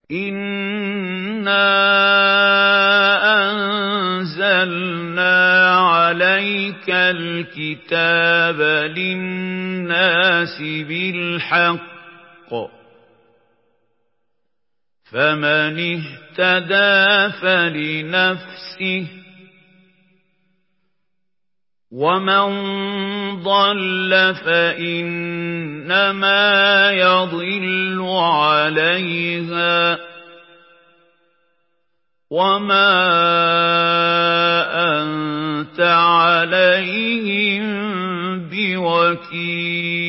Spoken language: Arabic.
إِنَّا أَنزَلْنَا عَلَيْكَ الْكِتَابَ لِلنَّاسِ بِالْحَقِّ ۖ فَمَنِ اهْتَدَىٰ فَلِنَفْسِهِ ۖ وَمَن ضَلَّ فَإِنَّمَا يَضِلُّ عَلَيْهَا ۖ وَمَا أَنتَ عَلَيْهِم بِوَكِيلٍ